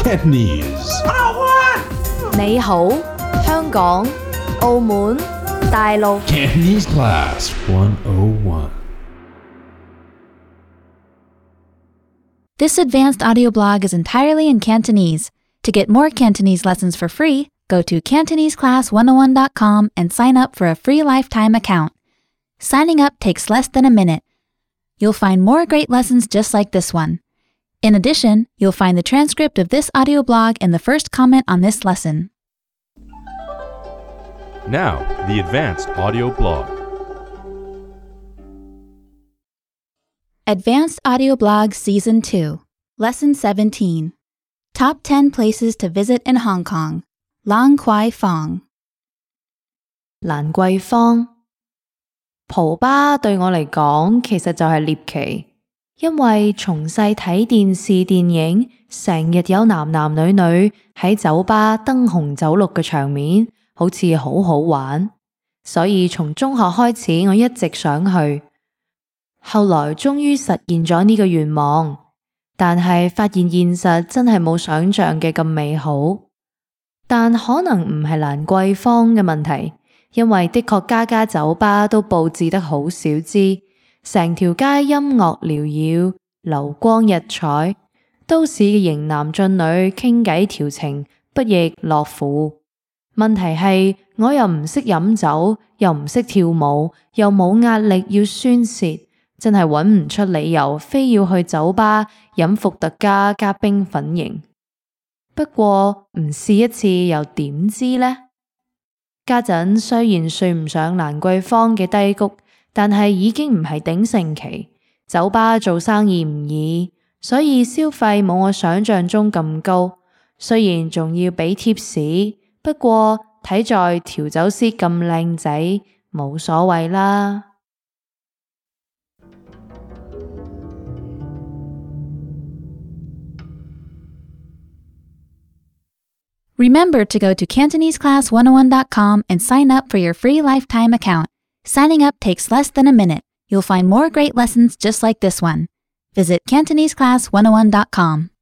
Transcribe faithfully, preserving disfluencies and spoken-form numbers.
Cantonese. 你好，香港、澳門、大陸。 Cantonese Class one oh one. This advanced audio blog is entirely in Cantonese. To get more Cantonese lessons for free, go to Cantonese Class one oh one dot com and sign up for a free lifetime account. Signing up takes less than a minute. You'll find more great lessons just like this one. In addition, you'll find the transcript of this audio blog in the first comment on this lesson. Now, the advanced audio blog. Advanced Audio Blog Season two, Lesson seventeen. Top ten Places to Visit in Hong Kong. Lang Kwai Fong. 蘭桂坊蒲吧對我嚟講其實就係獵奇，因為從細睇電視電影，成日有男男女女喺酒吧燈紅酒綠嘅場面，好似好好玩，所以從中學開始我一直想去，後來終於實現咗呢個願望，但係發現現實真係冇想象嘅咁美好。但可能唔係蘭桂坊嘅問題，因為的確家家酒吧都佈置得好小資，成條街音樂繚繞，流光溢彩，都市嘅型男俊女傾偈調情，不亦樂乎。問題係我又唔識飲酒，又唔識跳舞，又冇壓力要宣洩，真係揾唔出理由非要去酒吧飲伏特加加冰粉型。不過唔試一次又點知呢？家陣雖然算唔上蘭桂坊嘅低谷，但係已經唔係鼎盛期，酒吧做生意唔易，所以消費冇我想象中咁高。雖然仲要俾貼士，不過睇在調酒師咁靚仔，冇所謂啦。 Remember to go to Cantonese Class one oh one dot com and sign up for your free lifetime account. Signing up takes less than a minute. You'll find more great lessons just like this one. Visit Cantonese Class one oh one dot com.